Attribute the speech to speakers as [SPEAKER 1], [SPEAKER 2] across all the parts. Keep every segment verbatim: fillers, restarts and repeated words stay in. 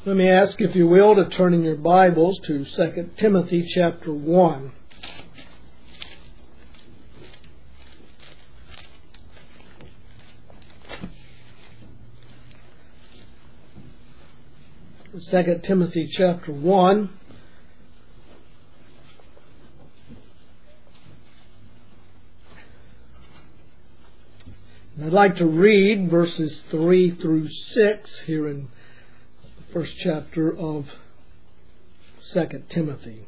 [SPEAKER 1] Let me ask, if you will, to turn in your Bibles to Second Timothy chapter one. Second Timothy chapter one. And I'd like to read verses three through six here in the first chapter of Second Timothy.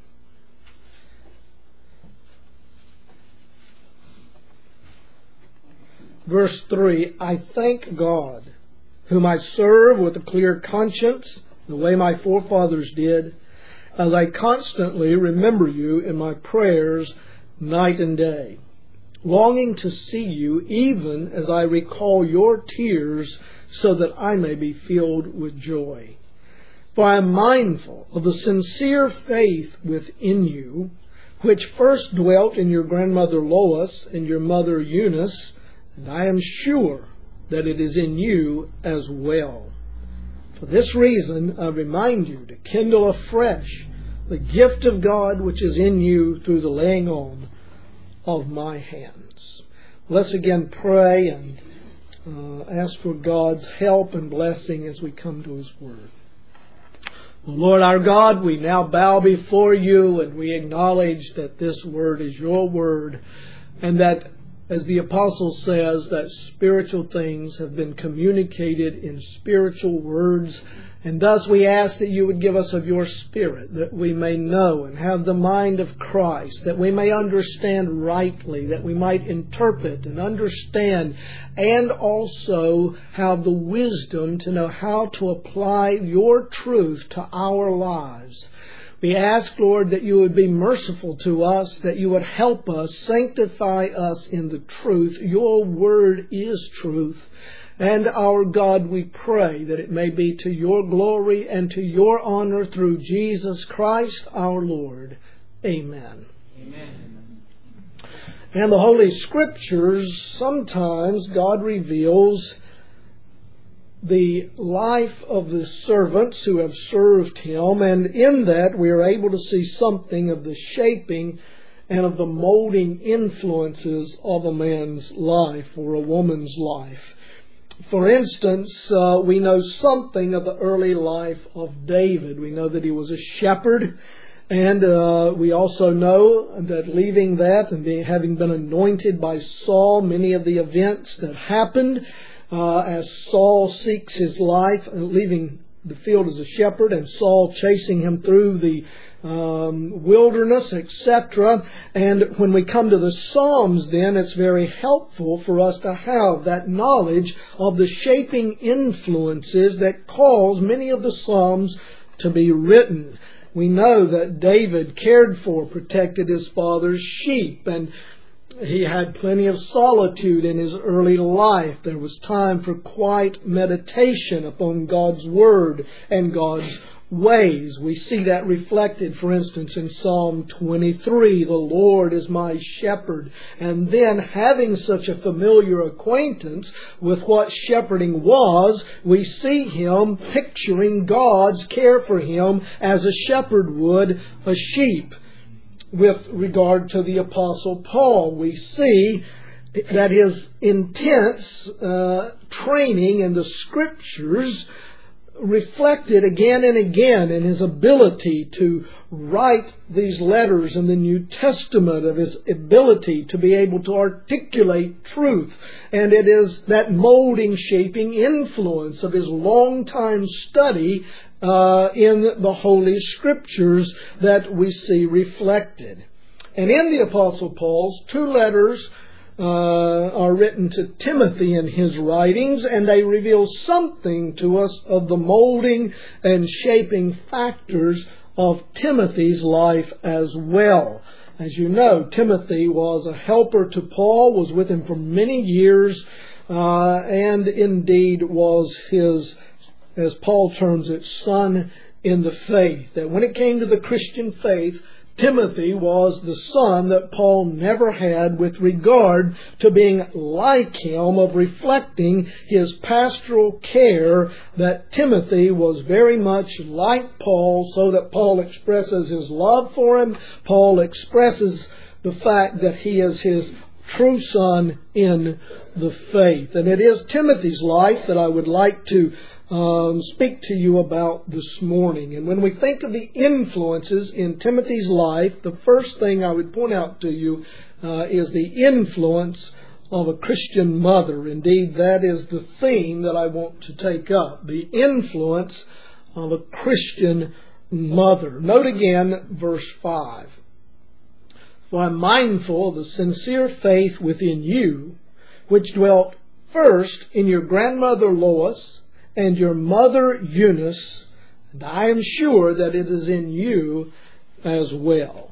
[SPEAKER 1] Verse three, I thank God, whom I serve with a clear conscience, the way my forefathers did, as I constantly remember you in my prayers night and day, longing to see you even as I recall your tears, so that I may be filled with joy. For I am mindful of the sincere faith within you, which first dwelt in your grandmother Lois and your mother Eunice, and I am sure that it is in you as well. For this reason, I remind you to kindle afresh the gift of God which is in you through the laying on of my hands. Let's again pray and uh, ask for God's help and blessing as we come to His Word. Well, Lord our God, we now bow before you and we acknowledge that this Word is your Word, and that, as the Apostle says, that spiritual things have been communicated in spiritual words. And thus we ask that you would give us of your Spirit, that we may know and have the mind of Christ, that we may understand rightly, that we might interpret and understand, and also have the wisdom to know how to apply your truth to our lives. We ask, Lord, that you would be merciful to us, that you would help us, sanctify us in the truth. Your word is truth. And our God, we pray that it may be to your glory and to your honor through Jesus Christ our Lord. Amen.
[SPEAKER 2] Amen.
[SPEAKER 1] And the Holy Scriptures, sometimes God reveals the life of the servants who have served Him, and in that we are able to see something of the shaping and of the molding influences of a man's life or a woman's life. For instance, uh, we know something of the early life of David. We know that he was a shepherd, and uh, we also know that leaving that and being, having been anointed by Saul, many of the events that happened Uh, as Saul seeks his life, leaving the field as a shepherd, and Saul chasing him through the um, wilderness, et cetera. And when we come to the Psalms, then, it's very helpful for us to have that knowledge of the shaping influences that cause many of the Psalms to be written. We know that David cared for, protected his father's sheep, and he had plenty of solitude in his early life. There was time for quiet meditation upon God's Word and God's ways. We see that reflected, for instance, in Psalm twenty-three, the Lord is my shepherd. And then, having such a familiar acquaintance with what shepherding was, we see him picturing God's care for him as a shepherd would a sheep. With regard to the Apostle Paul, we see that his intense uh, training in the Scriptures reflected again and again in his ability to write these letters in the New Testament, of his ability to be able to articulate truth. And it is that molding, shaping influence of his long-time study Uh, in the Holy Scriptures that we see reflected. And in the Apostle Paul's two letters uh, are written to Timothy in his writings, and they reveal something to us of the molding and shaping factors of Timothy's life as well. As you know, Timothy was a helper to Paul, was with him for many years, uh, and indeed was his, as Paul terms it, son in the faith. That when it came to the Christian faith, Timothy was the son that Paul never had with regard to being like him, of reflecting his pastoral care, that Timothy was very much like Paul, so that Paul expresses his love for him. Paul expresses the fact that he is his true son in the faith. And it is Timothy's life that I would like to Um, speak to you about this morning. And when we think of the influences in Timothy's life, the first thing I would point out to you uh, is the influence of a Christian mother. Indeed, that is the theme that I want to take up, the influence of a Christian mother. Note again verse five. For I am mindful of the sincere faith within you, which dwelt first in your grandmother Lois and your mother Eunice, and I am sure that it is in you as well.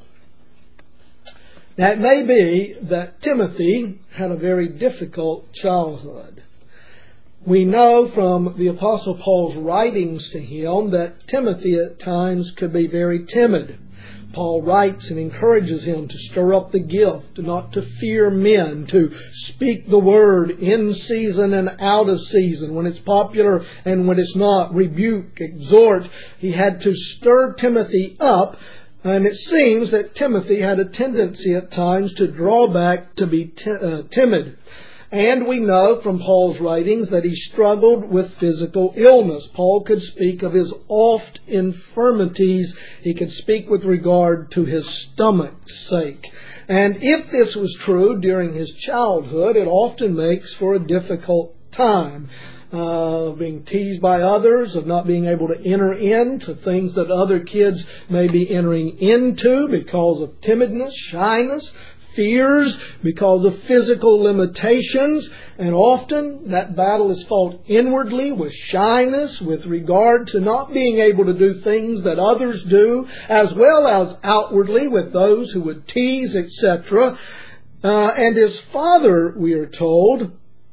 [SPEAKER 1] Now it may be that Timothy had a very difficult childhood. We know from the Apostle Paul's writings to him that Timothy at times could be very timid. Paul writes and encourages him to stir up the gift, not to fear men, to speak the word in season and out of season, when it's popular and when it's not, rebuke, exhort. He had to stir Timothy up, and it seems that Timothy had a tendency at times to draw back, to be t- uh, timid. And we know from Paul's writings that he struggled with physical illness. Paul could speak of his oft infirmities. He could speak with regard to his stomach's sake. And if this was true during his childhood, it often makes for a difficult time. Uh, being teased by others, of not being able to enter into things that other kids may be entering into because of timidness, shyness, fears, because of physical limitations. And often that battle is fought inwardly with shyness, with regard to not being able to do things that others do, as well as outwardly with those who would tease, et cetera. Uh, and his father, we are told,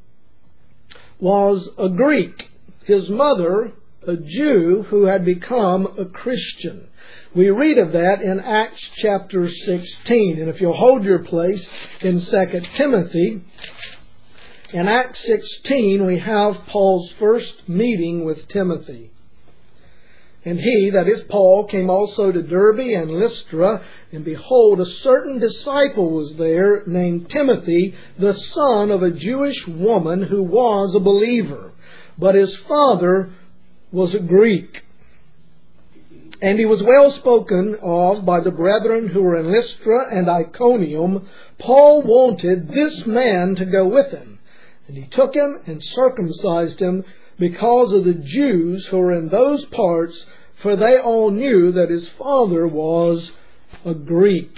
[SPEAKER 1] was a Greek. His mother, a Jew who had become a Christian. We read of that in Acts chapter sixteen. And if you'll hold your place in Second Timothy, in Acts sixteen we have Paul's first meeting with Timothy. And he, that is Paul, came also to Derbe and Lystra, and behold, a certain disciple was there named Timothy, the son of a Jewish woman who was a believer. But his father was a Greek. And he was well spoken of by the brethren who were in Lystra and Iconium. Paul wanted this man to go with him. And he took him and circumcised him because of the Jews who were in those parts, for they all knew that his father was a Greek.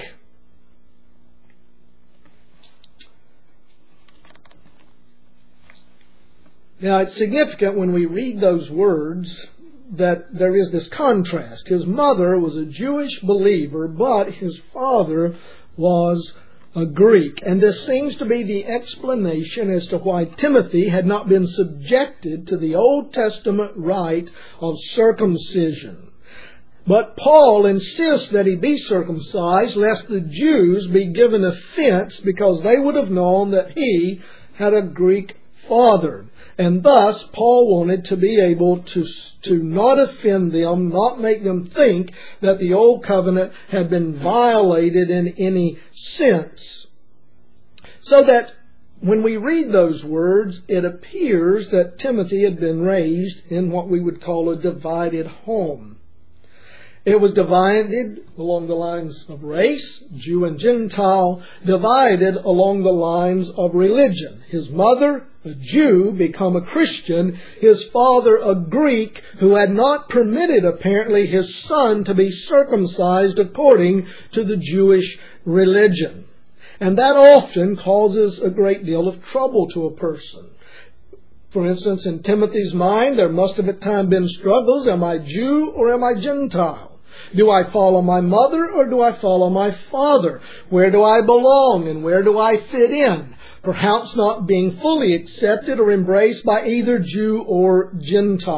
[SPEAKER 1] Now it's significant when we read those words that there is this contrast. His mother was a Jewish believer, but his father was a Greek. And this seems to be the explanation as to why Timothy had not been subjected to the Old Testament rite of circumcision. But Paul insists that he be circumcised, lest the Jews be given offense, because they would have known that he had a Greek father. And thus, Paul wanted to be able to, to not offend them, not make them think that the Old Covenant had been violated in any sense. So that when we read those words, it appears that Timothy had been raised in what we would call a divided home. It was divided along the lines of race, Jew and Gentile, divided along the lines of religion. His mother, a Jew, become a Christian. His father, a Greek, who had not permitted, apparently, his son to be circumcised according to the Jewish religion. And that often causes a great deal of trouble to a person. For instance, in Timothy's mind, there must have at times been struggles. Am I Jew or am I Gentile? Do I follow my mother or do I follow my father? Where do I belong and where do I fit in? Perhaps not being fully accepted or embraced by either Jew or Gentile.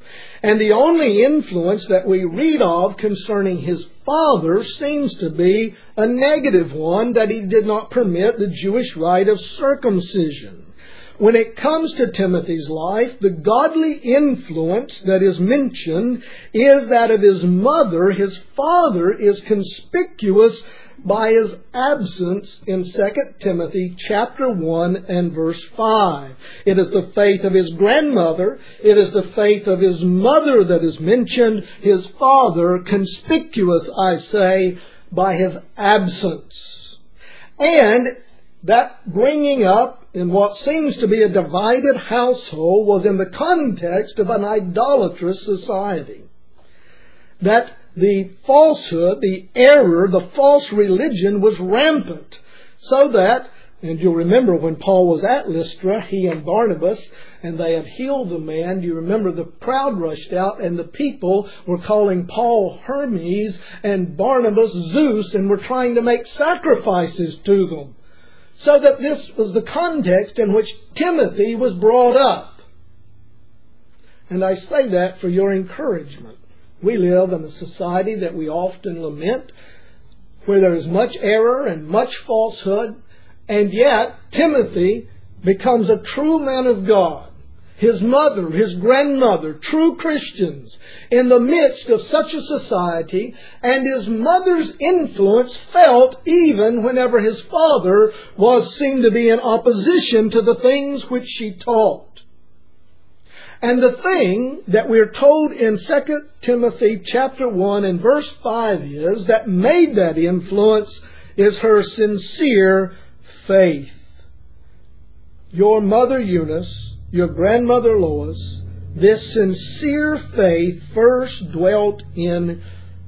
[SPEAKER 1] And the only influence that we read of concerning his father seems to be a negative one, that he did not permit the Jewish rite of circumcision. When it comes to Timothy's life, the godly influence that is mentioned is that of his mother. His father is conspicuous by his absence in Second Timothy chapter one and verse five. It is the faith of his grandmother, it is the faith of his mother that is mentioned. His father, conspicuous, I say, by his absence. And that bringing up in what seems to be a divided household was in the context of an idolatrous society. That the falsehood, the error, the false religion was rampant. So that, and you'll remember when Paul was at Lystra, he and Barnabas, and they had healed the man, you remember the crowd rushed out and the people were calling Paul Hermes and Barnabas Zeus and were trying to make sacrifices to them. So that this was the context in which Timothy was brought up. And I say that for your encouragement. We live in a society that we often lament, where there is much error and much falsehood, and yet Timothy becomes a true man of God. His mother, his grandmother, true Christians, in the midst of such a society, and his mother's influence felt even whenever his father was seen to be in opposition to the things which she taught. And the thing that we're told in Second Timothy chapter one and verse five is that made that influence is her sincere faith. Your mother Eunice, your grandmother Lois, this sincere faith first dwelt in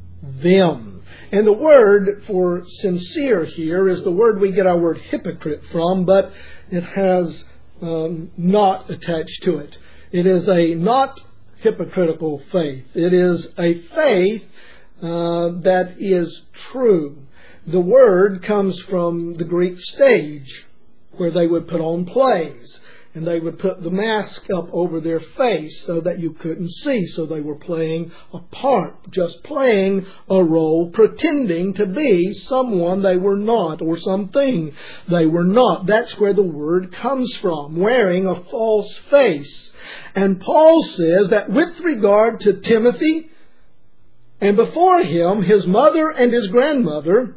[SPEAKER 1] them. And the word for sincere here is the word we get our word hypocrite from, but it has um, not attached to it. It is a not hypocritical faith. It is a faith uh, that is true. The word comes from the Greek stage, where they would put on plays. And they would put the mask up over their face so that you couldn't see. So they were playing a part, just playing a role, pretending to be someone they were not, or something they were not. That's where the word comes from, wearing a false face. And Paul says that with regard to Timothy, and before him, his mother and his grandmother,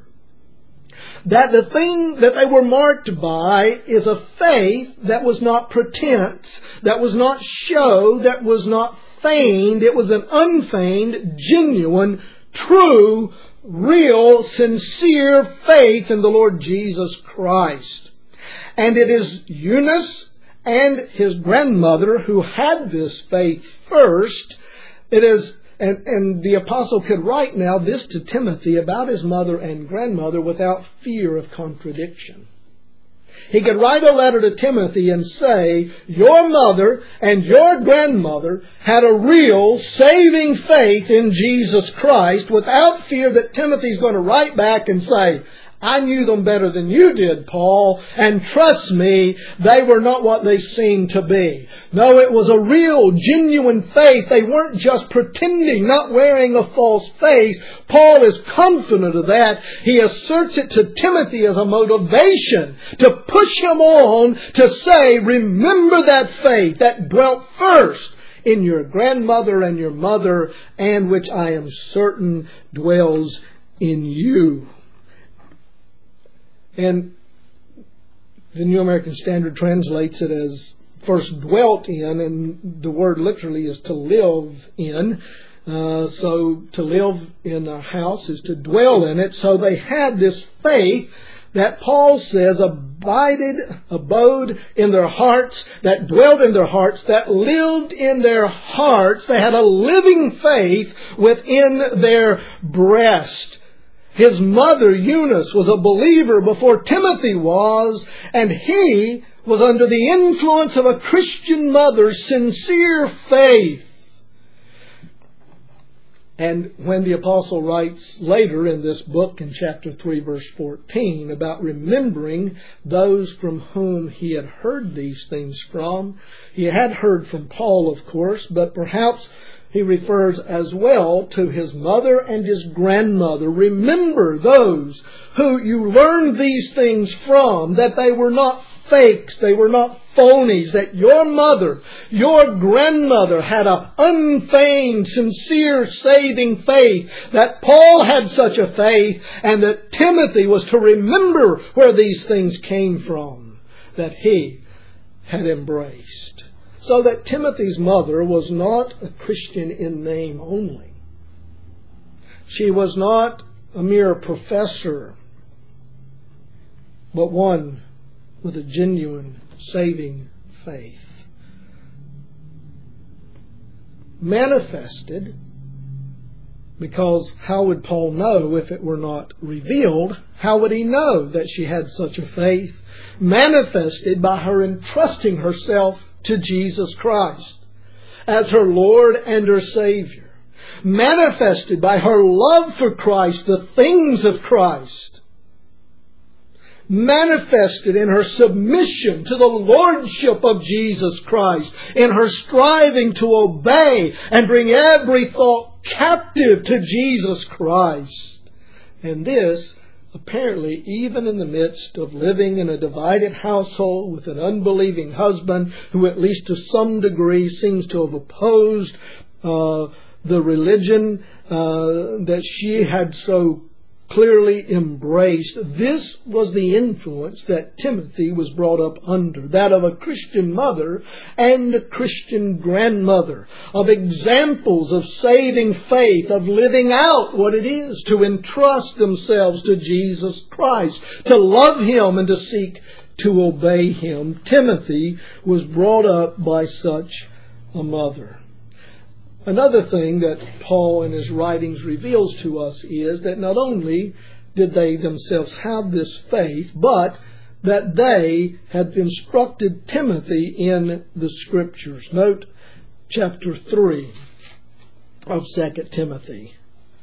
[SPEAKER 1] that the thing that they were marked by is a faith that was not pretense, that was not show, that was not feigned. It was an unfeigned, genuine, true, real, sincere faith in the Lord Jesus Christ. And it is Eunice and his grandmother who had this faith first. It is And, and the apostle could write now this to Timothy about his mother and grandmother without fear of contradiction. He could write a letter to Timothy and say, your mother and your grandmother had a real saving faith in Jesus Christ, without fear that Timothy's going to write back and say, I knew them better than you did, Paul, and trust me, they were not what they seemed to be. No, it was a real, genuine faith. They weren't just pretending, not wearing a false face. Paul is confident of that. He asserts it to Timothy as a motivation to push him on to say, remember that faith that dwelt first in your grandmother and your mother, and which I am certain dwells in you. And the New American Standard translates it as first dwelt in, and the word literally is to live in. Uh, so to live in a house is to dwell in it. So they had this faith that Paul says abided, abode in their hearts, that dwelt in their hearts, that lived in their hearts. They had a living faith within their breast. His mother, Eunice, was a believer before Timothy was, and he was under the influence of a Christian mother's sincere faith. And when the apostle writes later in this book in chapter three verse fourteen about remembering those from whom he had heard these things from, he had heard from Paul, of course, but perhaps he refers as well to his mother and his grandmother. Remember those who you learned these things from, that they were not fakes, they were not phonies, that your mother, your grandmother had an unfeigned, sincere, saving faith, that Paul had such a faith, and that Timothy was to remember where these things came from, that he had embraced. So that Timothy's mother was not a Christian in name only. She was not a mere professor, but one with a genuine saving faith. Manifested, because how would Paul know if it were not revealed? How would he know that she had such a faith? Manifested by her entrusting herself to Jesus Christ as her Lord and her Savior. Manifested by her love for Christ, the things of Christ. Manifested in her submission to the Lordship of Jesus Christ, in her striving to obey and bring every thought captive to Jesus Christ. And this, apparently, even in the midst of living in a divided household with an unbelieving husband who, at least to some degree, seems to have opposed uh, the religion uh, that she had so clearly embraced. This was the influence that Timothy was brought up under, that of a Christian mother and a Christian grandmother, of examples of saving faith, of living out what it is to entrust themselves to Jesus Christ, to love Him and to seek to obey Him. Timothy was brought up by such a mother. Another thing that Paul in his writings reveals to us is that not only did they themselves have this faith, but that they had instructed Timothy in the Scriptures. Note chapter three of Second Timothy.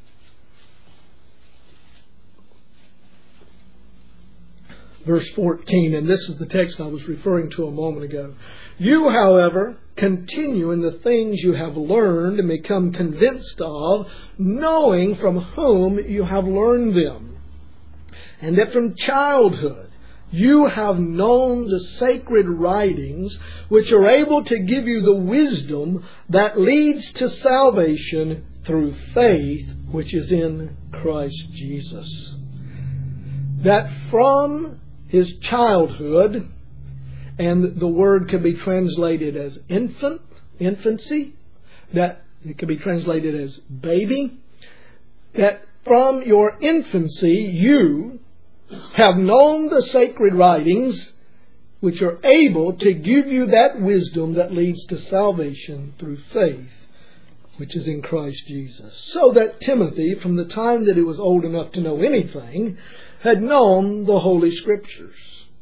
[SPEAKER 1] Verse fourteen, and this is the text I was referring to a moment ago. You, however, continue in the things you have learned and become convinced of, knowing from whom you have learned them, and that from childhood you have known the sacred writings, which are able to give you the wisdom that leads to salvation through faith, which is in Christ Jesus. That from his childhood, and the word could be translated as infant, infancy, that it could be translated as baby, that from your infancy you have known the sacred writings, which are able to give you that wisdom that leads to salvation through faith, which is in Christ Jesus. So that Timothy, from the time that he was old enough to know anything, had known the Holy Scriptures.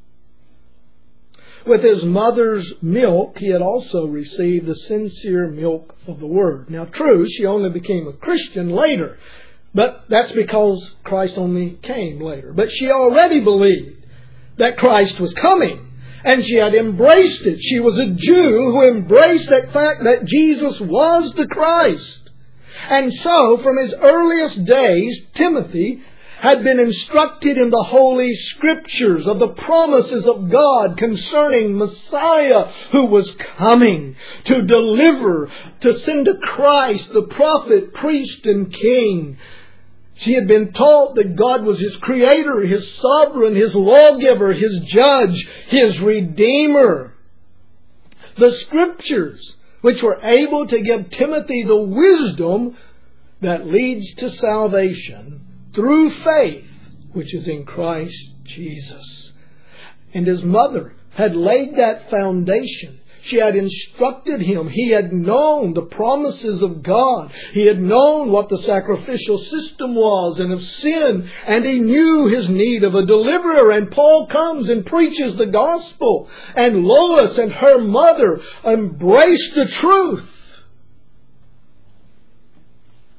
[SPEAKER 1] With his mother's milk, he had also received the sincere milk of the Word. Now, true, she only became a Christian later, but that's because Christ only came later. But she already believed that Christ was coming, and she had embraced it. She was a Jew who embraced that fact that Jesus was the Christ. And so, from his earliest days, Timothy had been instructed in the Holy Scriptures of the promises of God concerning Messiah who was coming to deliver, to send a Christ, the prophet, priest, and king. She had been taught that God was his creator, his sovereign, his lawgiver, his judge, his redeemer. The Scriptures, which were able to give Timothy the wisdom that leads to salvation through faith, which is in Christ Jesus. And his mother had laid that foundation. She had instructed him. He had known the promises of God. He had known what the sacrificial system was and of sin. And he knew his need of a deliverer. And Paul comes and preaches the gospel. And Lois and her mother embraced the truth.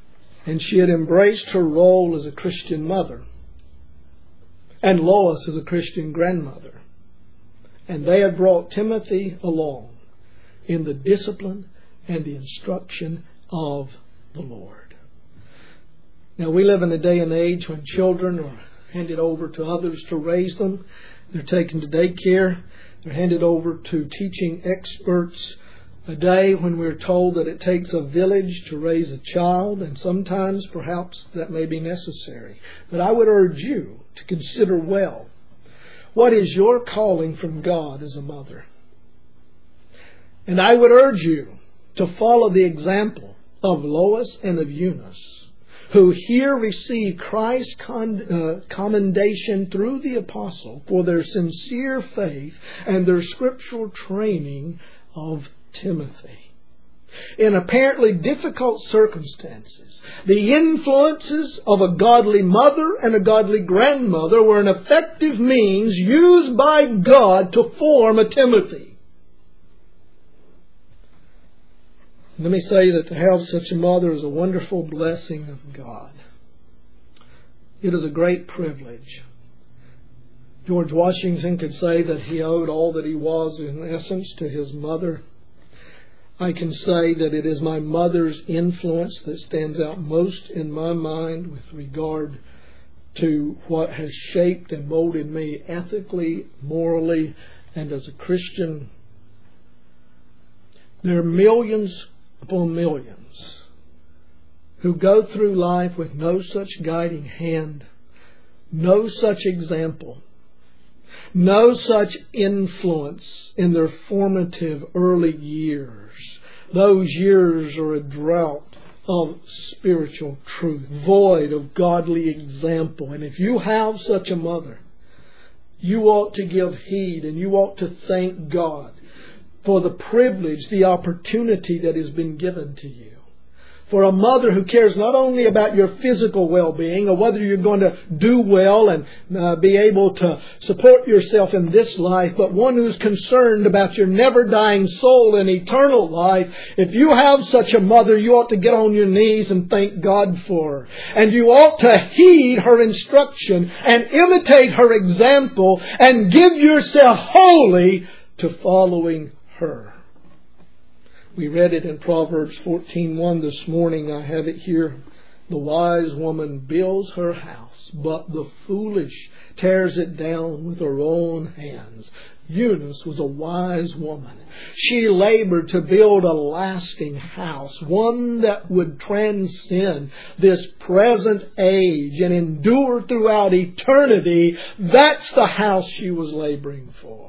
[SPEAKER 1] And she had embraced her role as a Christian mother, and Lois as a Christian grandmother. And they had brought Timothy along in the discipline and the instruction of the Lord. Now, we live in a day and age when children are handed over to others to raise them. They're taken to daycare. They're handed over to teaching experts. A day when we're told that it takes a village to raise a child, and sometimes perhaps that may be necessary. But I would urge you to consider well, what is your calling from God as a mother? And I would urge you to follow the example of Lois and of Eunice, who here receive Christ's con- uh, commendation through the apostle for their sincere faith and their scriptural training of Timothy. In apparently difficult circumstances, the influences of a godly mother and a godly grandmother were an effective means used by God to form a Timothy. Let me say that to have such a mother is a wonderful blessing of God. It is a great privilege. George Washington could say that he owed all that he was in essence to his mother. I can say that it is my mother's influence that stands out most in my mind with regard to what has shaped and molded me ethically, morally, and as a Christian. There are millions upon millions who go through life with no such guiding hand, no such example, no such influence in their formative early years. Those years are a drought of spiritual truth, void of godly example. And if you have such a mother, you ought to give heed and you ought to thank God for the privilege, the opportunity that has been given to you. For a mother who cares not only about your physical well-being or whether you're going to do well and uh, be able to support yourself in this life, but one who's concerned about your never-dying soul and eternal life. If you have such a mother, you ought to get on your knees and thank God for her. And you ought to heed her instruction and imitate her example and give yourself wholly to following her. We read it in Proverbs fourteen one this morning. I have it here. The wise woman builds her house, but the foolish tears it down with her own hands. Eunice was a wise woman. She labored to build a lasting house, one that would transcend this present age and endure throughout eternity. That's the house she was laboring for.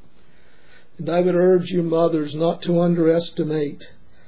[SPEAKER 1] And I would urge you, mothers, not to underestimate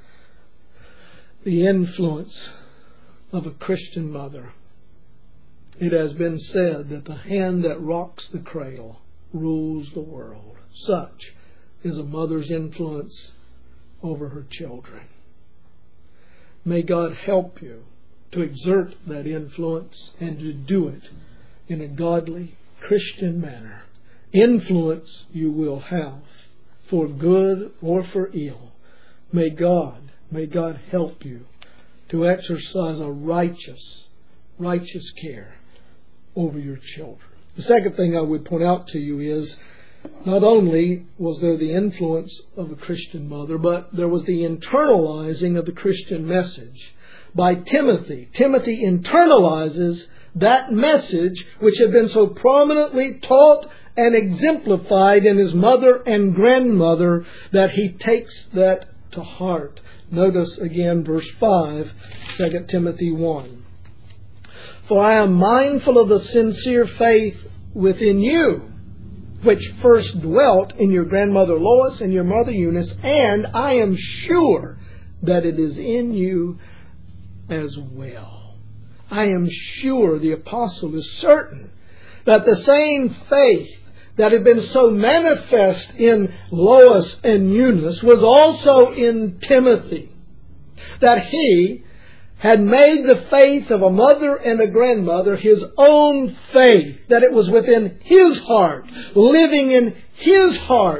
[SPEAKER 1] the influence of a Christian mother. It has been said that the hand that rocks the cradle rules the world. Such is a mother's influence over her children. May God help you to exert that influence and to do it in a godly, Christian manner. Influence you will have, for good or for ill. May God, may God help you to exercise a righteous, righteous care over your children. The second thing I would point out to you is, not only was there the influence of a Christian mother, but there was the internalizing of the Christian message by Timothy. Timothy internalizes that message which had been so prominently taught and exemplified in his mother and grandmother, that he takes that to heart. Notice again verse five, Second Timothy one. For I am mindful of the sincere faith within you, which first dwelt in your grandmother Lois and your mother Eunice, and I am sure that it is in you as well. I am sure, the apostle is certain, that the same faith that had been so manifest in Lois and Eunice was also in Timothy. That he had made the faith of a mother and a grandmother his own faith. That it was within his heart, living in his heart,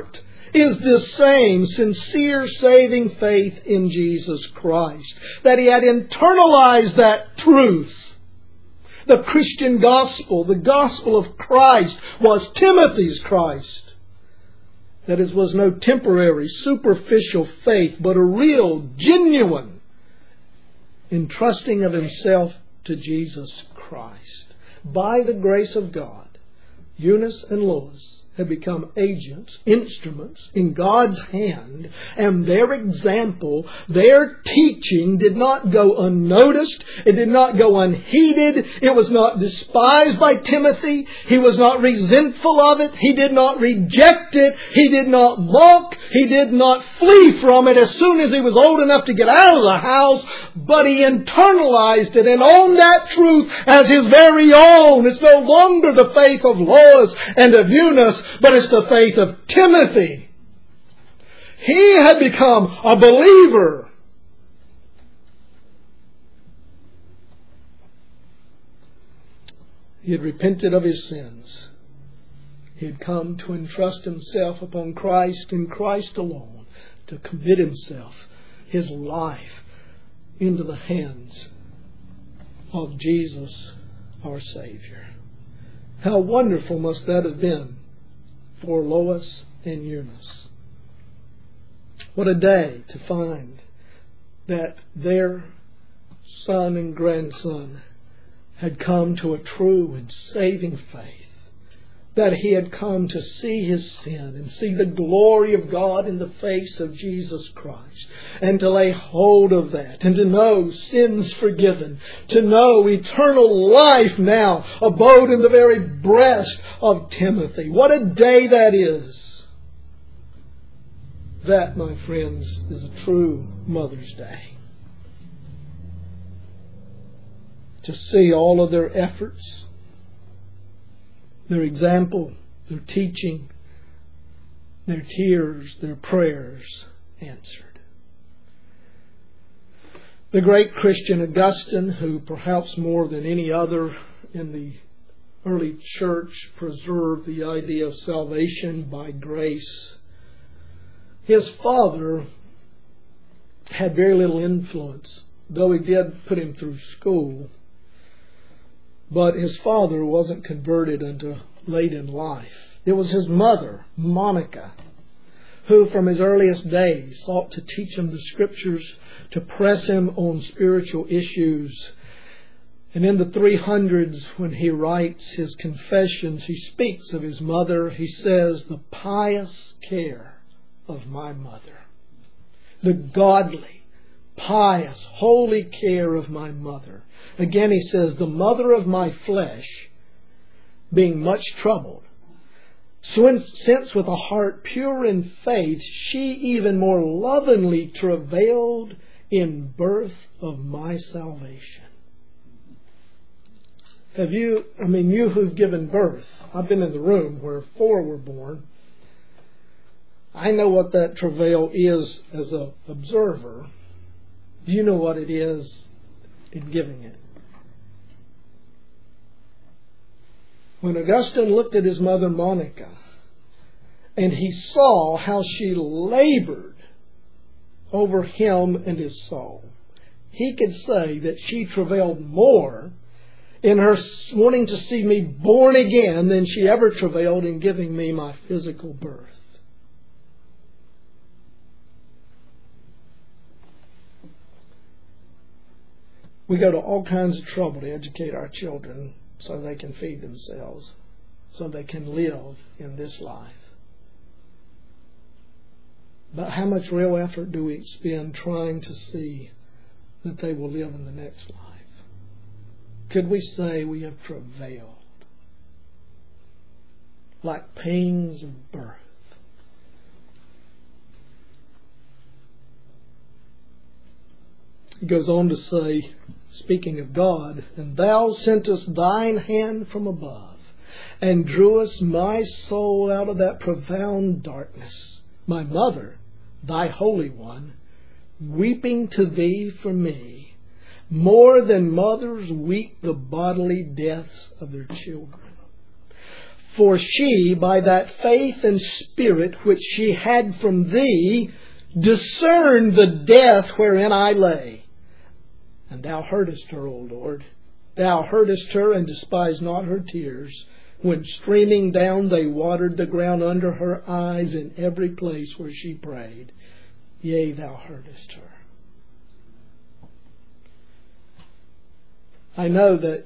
[SPEAKER 1] is this same sincere saving faith in Jesus Christ. That he had internalized that truth. The Christian gospel, the gospel of Christ, was Timothy's Christ. That it was no temporary, superficial faith, but a real, genuine entrusting of himself to Jesus Christ. By the grace of God, Eunice and Lois have become agents, instruments in God's hand, and their example, their teaching did not go unnoticed. It did not go unheeded. It was not despised by Timothy. He was not resentful of it. He did not reject it. He did not mock. He did not flee from it as soon as he was old enough to get out of the house, but he internalized it and owned that truth as his very own. It's no longer the faith of Lois and of Eunice, but it's the faith of Timothy. He had become a believer. He had repented of his sins. He had come to entrust himself upon Christ and Christ alone, to commit himself, his life, into the hands of Jesus, our Savior. How wonderful must that have been for Lois and Eunice. What a day to find that their son and grandson had come to a true and saving faith. That he had come to see his sin and see the glory of God in the face of Jesus Christ. And to lay hold of that and to know sins forgiven. To know eternal life now abode in the very breast of Timothy. What a day that is. That, my friends, is a true Mother's Day. To see all of their efforts, their example, their teaching, their tears, their prayers answered. The great Christian Augustine, who perhaps more than any other in the early church preserved the idea of salvation by grace, his father had very little influence, though he did put him through school. But his father wasn't converted until late in life. It was his mother, Monica, who from his earliest days sought to teach him the Scriptures, to press him on spiritual issues. And in the three hundreds, when he writes his confessions, he speaks of his mother. He says, "The pious care of my mother." The godly, pious, holy care of my mother. Again he says, "The mother of my flesh, being much troubled, since with a heart pure in faith, she even more lovingly travailed in birth of my salvation." Have you, I mean, you who've given birth, I've been in the room where four were born. I know what that travail is as an observer. Do you know what it is in giving it? When Augustine looked at his mother Monica, and he saw how she labored over him and his soul, he could say that she travailed more in her wanting to see me born again than she ever travailed in giving me my physical birth. We go to all kinds of trouble to educate our children so they can feed themselves, so they can live in this life. But how much real effort do we expend trying to see that they will live in the next life? Could we say we have travailed like pains of birth? He goes on to say, speaking of God, "And thou sentest thine hand from above, and drewest my soul out of that profound darkness. My mother, thy Holy One, weeping to thee for me, more than mothers weep the bodily deaths of their children. For she, by that faith and spirit which she had from thee, discerned the death wherein I lay. And thou heardest her, O Lord. Thou heardest her, and despised not her tears. When streaming down they watered the ground under her eyes in every place where she prayed. Yea, thou heardest her. I know that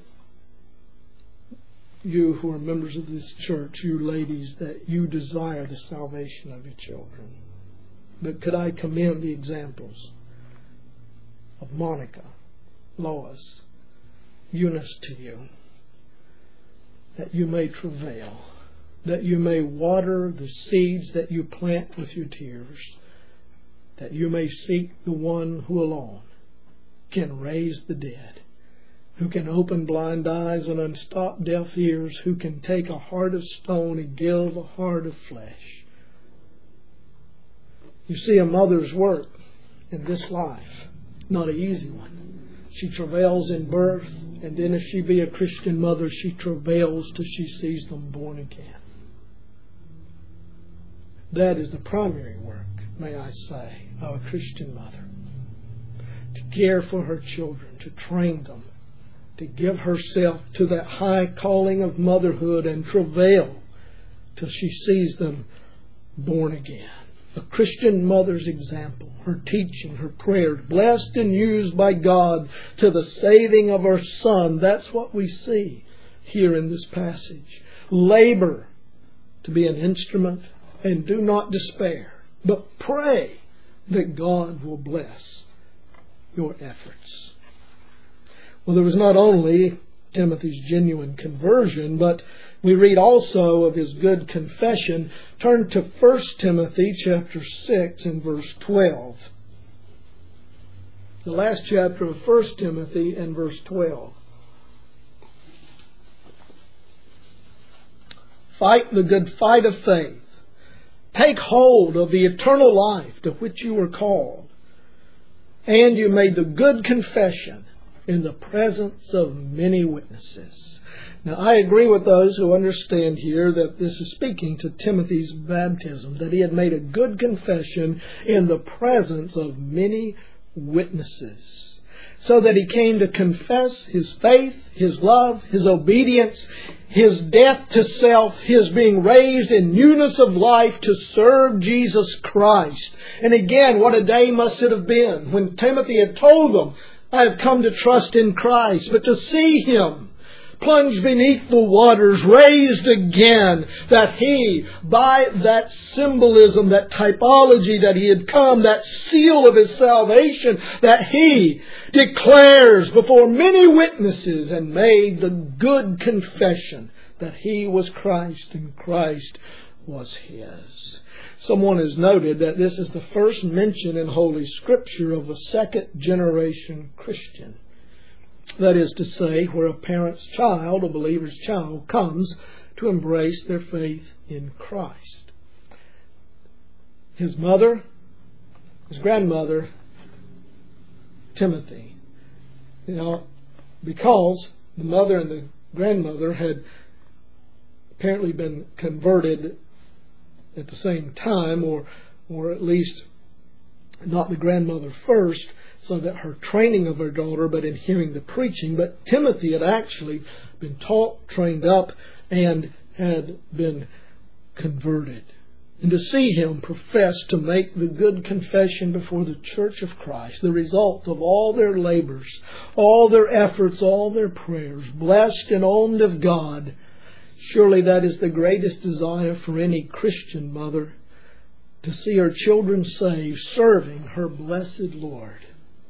[SPEAKER 1] you who are members of this church, you ladies, that you desire the salvation of your children. But could I commend the examples of Monica, Lois, Eunice to you, that you may travail, that you may water the seeds that you plant with your tears, that you may seek the one who alone can raise the dead, who can open blind eyes and unstop deaf ears, who can take a heart of stone and give a heart of flesh. You see, a mother's work in this life, not an easy one. She travails in birth, and then if she be a Christian mother, she travails till she sees them born again. That is the primary work, may I say, of a Christian mother. To care for her children, to train them, to give herself to that high calling of motherhood and travail till she sees them born again. A Christian mother's example, her teaching, her prayers, blessed and used by God to the saving of her son. That's what we see here in this passage. Labor to be an instrument, and do not despair, but pray that God will bless your efforts. Well, there was not only Timothy's genuine conversion, but we read also of his good confession. Turn to First Timothy chapter six and verse twelve. The last chapter of First Timothy and verse twelve. Fight the good fight of faith. Take hold of the eternal life to which you were called. And you made the good confession in the presence of many witnesses. Now, I agree with those who understand here that this is speaking to Timothy's baptism, that he had made a good confession in the presence of many witnesses, so that he came to confess his faith, his love, his obedience, his death to self, his being raised in newness of life to serve Jesus Christ. And again, what a day must it have been when Timothy had told them, I have come to trust in Christ, but to see Him plunged beneath the waters, raised again, that He, by that symbolism, that typology that He had come, that seal of His salvation, that He declares before many witnesses and made the good confession that He was Christ and Christ was His. Someone has noted that this is the first mention in Holy Scripture of a second generation Christian. That is to say, where a parent's child, a believer's child, comes to embrace their faith in Christ. His mother, his grandmother, Timothy. You know, because the mother and the grandmother had apparently been converted at the same time, or or at least not the grandmother first, so that her training of her daughter, but in hearing the preaching. But Timothy had actually been taught, trained up, and had been converted. And to see him profess to make the good confession before the church of Christ, the result of all their labors, all their efforts, all their prayers, blessed and owned of God, surely that is the greatest desire for any Christian mother, to see her children saved, serving her blessed Lord,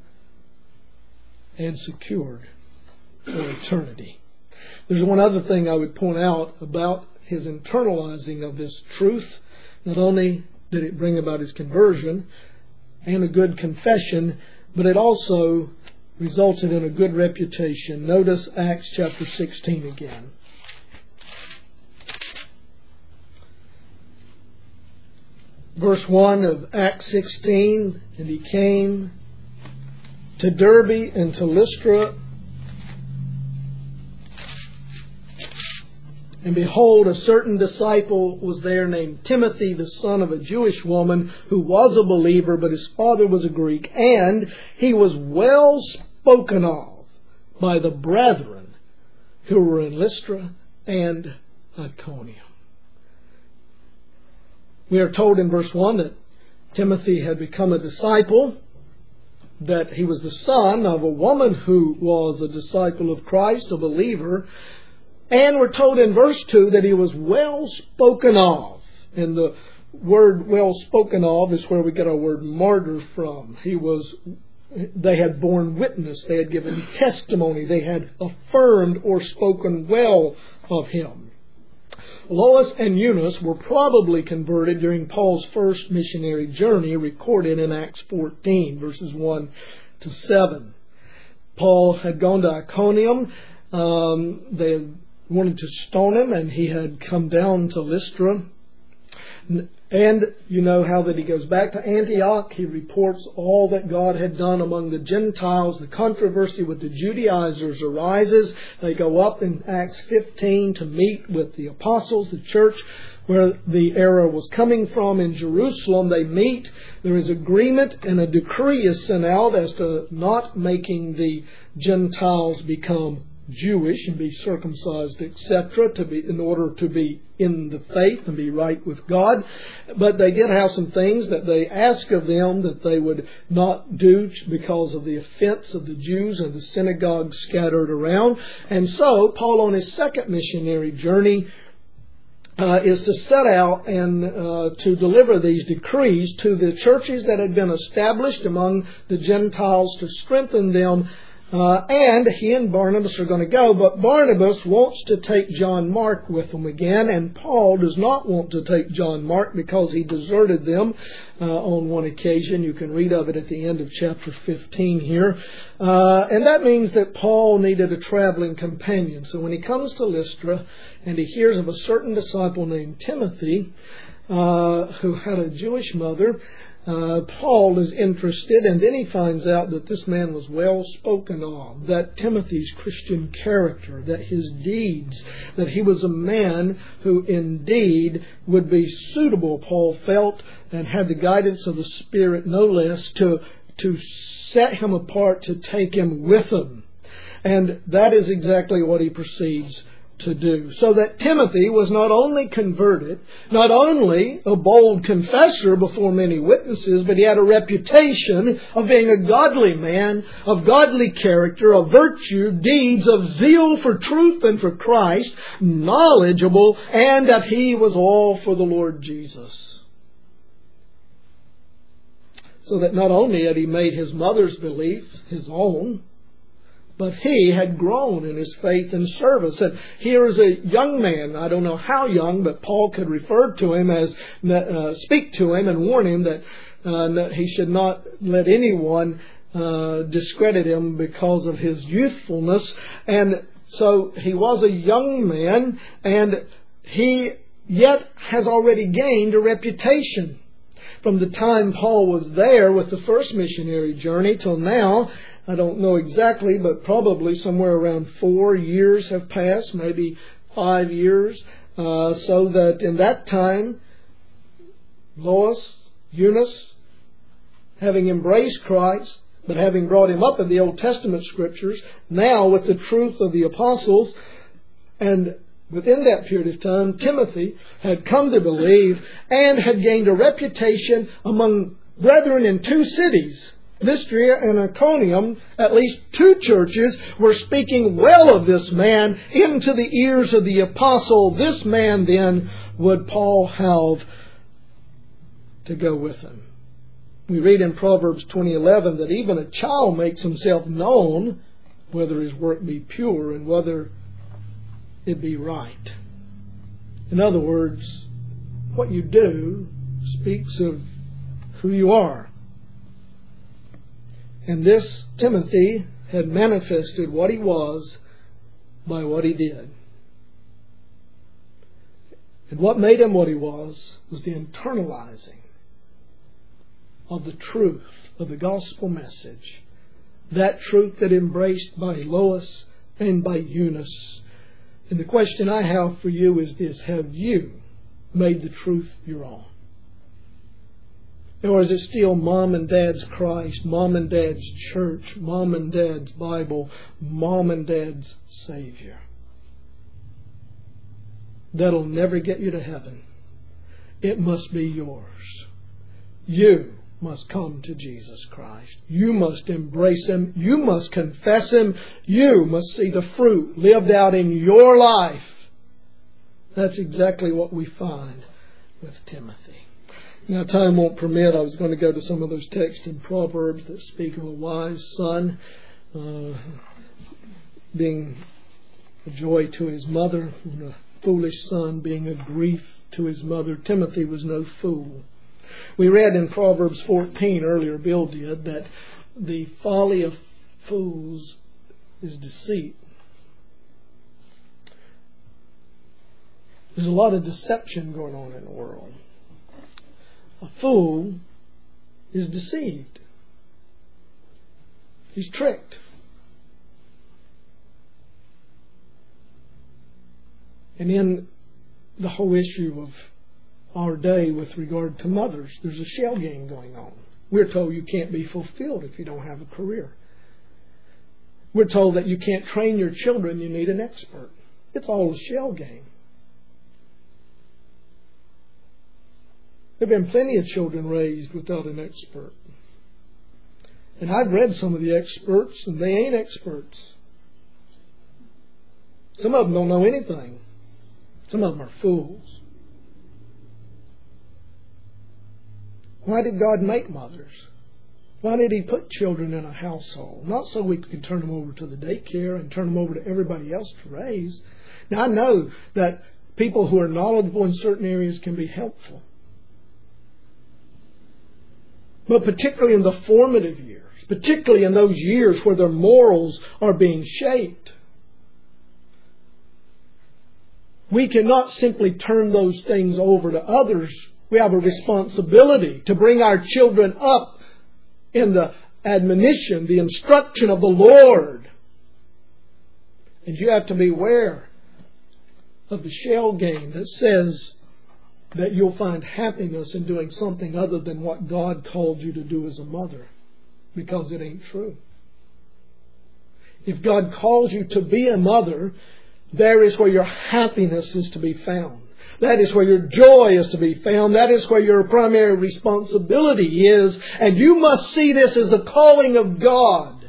[SPEAKER 1] and secured for eternity. There's one other thing I would point out about his internalizing of this truth. Not only did it bring about his conversion and a good confession, but it also resulted in a good reputation. Notice Acts chapter sixteen again. Verse one of Acts sixteen, and he came to Derbe and to Lystra And behold, a certain disciple was there named Timothy, the son of a Jewish woman, who was a believer, but his father was a Greek. And he was well spoken of by the brethren who were in Lystra and Iconium. We are told in verse one that Timothy had become a disciple, that he was the son of a woman who was a disciple of Christ, a believer. And we're told in verse two that he was well spoken of. And the word well spoken of is where we get our word martyr from. He was, they had borne witness, they had given testimony, they had affirmed or spoken well of him. Lois and Eunice were probably converted during Paul's first missionary journey, recorded in Acts fourteen, verses one to seven. Paul had gone to Iconium. Um, they had wanted to stone him, and he had come down to Lystra. And you know how that he goes back to Antioch. He reports all that God had done among the Gentiles. The controversy with the Judaizers arises. They go up in Acts fifteen to meet with the apostles, the church, where the error was coming from in Jerusalem. They meet. There is agreement, and a decree is sent out as to not making the Gentiles become Jewish and be circumcised, et cetera, to be in order to be in the faith and be right with God. But they did have some things that they asked of them that they would not do because of the offense of the Jews and the synagogues scattered around. And so Paul, on his second missionary journey, Uh, is to set out and uh, to deliver these decrees to the churches that had been established among the Gentiles to strengthen them. Uh, and he and Barnabas are going to go, but Barnabas wants to take John Mark with him again, and Paul does not want to take John Mark because he deserted them uh, on one occasion. You can read of it at the end of chapter fifteen here. Uh, and that means that Paul needed a traveling companion. So when he comes to Lystra and he hears of a certain disciple named Timothy, uh, who had a Jewish mother, Uh, Paul is interested, and then he finds out that this man was well spoken of, that Timothy's Christian character, that his deeds, that he was a man who indeed would be suitable, Paul felt, and had the guidance of the Spirit no less, to, to set him apart, to take him with him. And that is exactly what he proceeds to do. So that Timothy was not only converted, not only a bold confessor before many witnesses, but he had a reputation of being a godly man, of godly character, of virtue, deeds, of zeal for truth and for Christ, knowledgeable, and that he was all for the Lord Jesus. So that not only had he made his mother's belief his own, but he had grown in his faith and service. And here is a young man, I don't know how young, but Paul could refer to him as, uh, speak to him and warn him that, uh, that he should not let anyone uh, discredit him because of his youthfulness. And so he was a young man, and he yet has already gained a reputation. From the time Paul was there with the first missionary journey till now, I don't know exactly, but probably somewhere around four years have passed, maybe five years, uh, so that in that time, Lois, Eunice, having embraced Christ, but having brought him up in the Old Testament Scriptures, now with the truth of the apostles, and within that period of time, Timothy had come to believe and had gained a reputation among brethren in two cities, Lystra and Iconium. At least two churches were speaking well of this man into the ears of the apostle. This man then would Paul have to go with him. We read in Proverbs twenty eleven that even a child makes himself known, whether his work be pure and whether it be right. In other words, what you do speaks of who you are. And this Timothy had manifested what he was by what he did. And what made him what he was was the internalizing of the truth of the gospel message. That truth that embraced by Lois and by Eunice, And the question I have for you is this: have you made the truth your own? Or is it still mom and dad's Christ, mom and dad's church, mom and dad's Bible, mom and dad's Savior? That'll never get you to heaven. It must be yours. You must come to Jesus Christ. You must embrace Him. You must confess Him. You must see the fruit lived out in your life. That's exactly what we find with Timothy. Now, time won't permit. I was going to go to some of those texts in Proverbs that speak of a wise son uh, being a joy to his mother, and a foolish son being a grief to his mother. Timothy was no fool. We read in Proverbs fourteen earlier, Bill did, that the folly of fools is deceit. There's a lot of deception going on in the world. A fool is deceived. He's tricked. And in the whole issue of our day with regard to mothers, there's a shell game going on. We're told you can't be fulfilled if you don't have a career. We're told that you can't train your children, you need an expert. It's all a shell game. There have been plenty of children raised without an expert. And I've read some of the experts, and they ain't experts. Some of them don't know anything. Some of them are fools. Why did God make mothers? Why did He put children in a household? Not so we could turn them over to the daycare and turn them over to everybody else to raise. Now, I know that people who are knowledgeable in certain areas can be helpful. But particularly in the formative years, particularly in those years where their morals are being shaped, we cannot simply turn those things over to others. We have a responsibility to bring our children up in the admonition, the instruction of the Lord. And you have to be aware of the shell game that says that you'll find happiness in doing something other than what God called you to do as a mother, because it ain't true. If God calls you to be a mother, there is where your happiness is to be found. That is where your joy is to be found. That is where your primary responsibility is. And you must see this as the calling of God,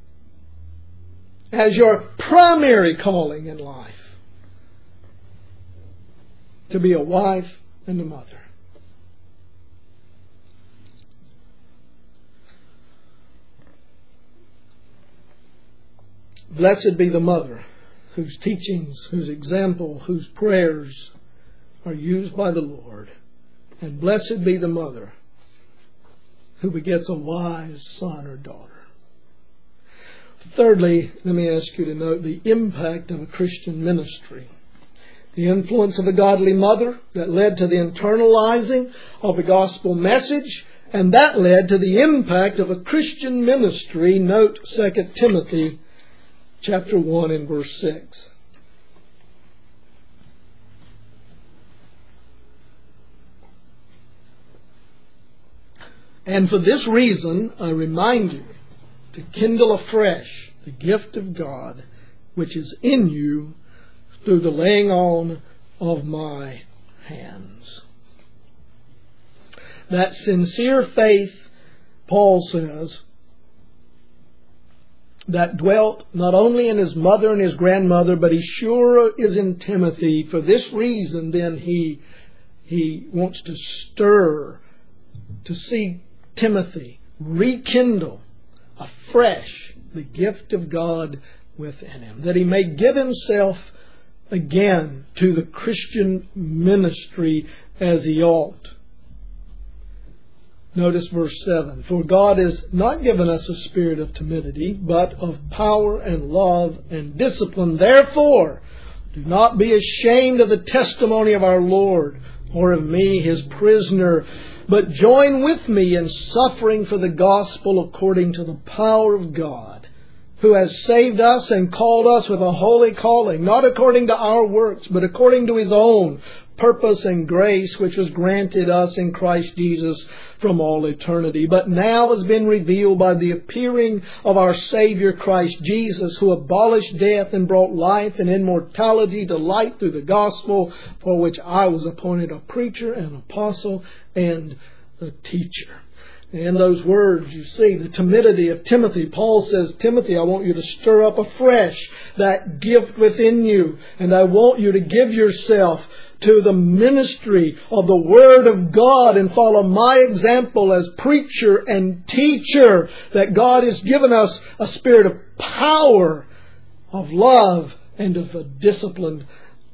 [SPEAKER 1] as your primary calling in life, to be a wife and a mother. Blessed be the mother whose teachings, whose example, whose prayers are used by the Lord. And blessed be the mother who begets a wise son or daughter. Thirdly, let me ask you to note the impact of a Christian ministry. The influence of a godly mother that led to the internalizing of the gospel message, and that led to the impact of a Christian ministry. Note Second Timothy chapter one and verse six. And for this reason, I remind you to kindle afresh the gift of God which is in you through the laying on of my hands. That sincere faith, Paul says, that dwelt not only in his mother and his grandmother, but he sure is in Timothy. For this reason, then, he, he wants to stir, to see Timothy rekindle afresh the gift of God within him, that he may give himself again to the Christian ministry as he ought. Notice verse seven. For God has not given us a spirit of timidity, but of power and love and discipline. Therefore, do not be ashamed of the testimony of our Lord, or of me, his prisoner, but join with me in suffering for the gospel according to the power of God, who has saved us and called us with a holy calling, not according to our works, but according to His own purpose and grace, which was granted us in Christ Jesus from all eternity, but now has been revealed by the appearing of our Savior Christ Jesus, who abolished death and brought life and immortality to light through the gospel, for which I was appointed a preacher and apostle and a teacher. In those words, you see the timidity of Timothy. Paul says, Timothy, I want you to stir up afresh that gift within you, and I want you to give yourself to the ministry of the Word of God and follow my example as preacher and teacher, that God has given us a spirit of power, of love, and of a disciplined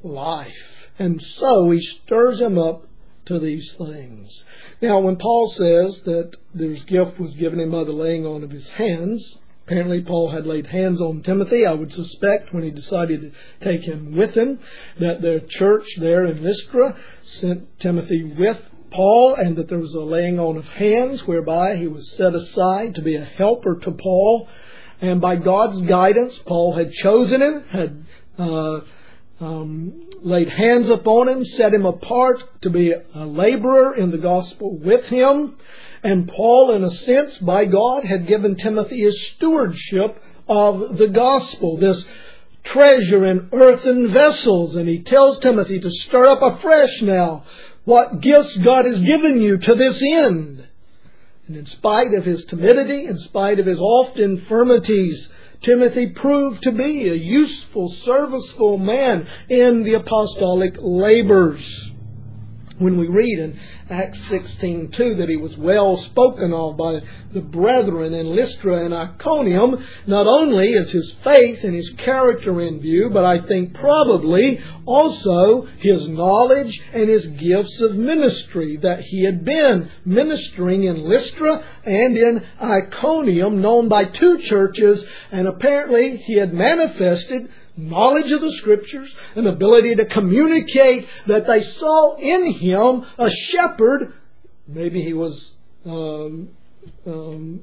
[SPEAKER 1] life. And so he stirs him up to these things. Now, when Paul says that this gift was given him by the laying on of his hands, apparently Paul had laid hands on Timothy. I would suspect when he decided to take him with him, that their church there in Lystra sent Timothy with Paul, and that there was a laying on of hands whereby he was set aside to be a helper to Paul. And by God's guidance, Paul had chosen him, had uh, um, laid hands upon him, set him apart to be a laborer in the gospel with him. And Paul, in a sense, by God, had given Timothy his stewardship of the gospel, this treasure in earthen vessels. And he tells Timothy to stir up afresh now what gifts God has given you to this end. And in spite of his timidity, in spite of his oft infirmities, Timothy proved to be a useful, serviceful man in the apostolic labors. When we read in Acts sixteen two that he was well spoken of by the brethren in Lystra and Iconium, not only is his faith and his character in view, but I think probably also his knowledge and his gifts of ministry, that he had been ministering in Lystra and in Iconium, known by two churches, and apparently he had manifested knowledge of the Scriptures, an ability to communicate, that they saw in him a shepherd. Maybe he was um, um,